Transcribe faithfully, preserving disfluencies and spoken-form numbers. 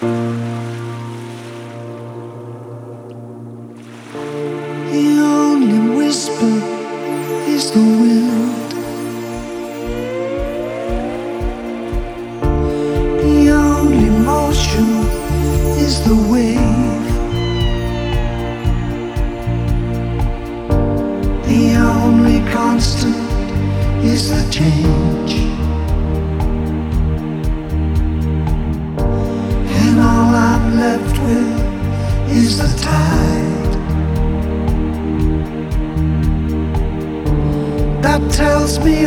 The only whisper is the wind. The only motion is the wave. The only constant is the change.